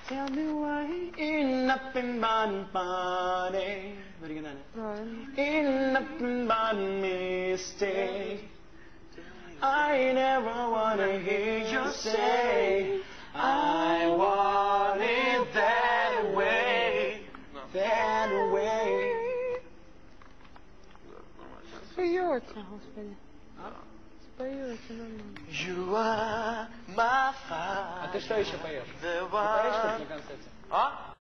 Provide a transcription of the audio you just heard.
Tell me why ain't nothing but money. Very good, ain't nothing but mistake. I never wanna hear you say I want it that way, that way. Споется, Господи. Споется нормально. You are my fire. А ты что еще поешь? The Ты поешь one. на концерте? А?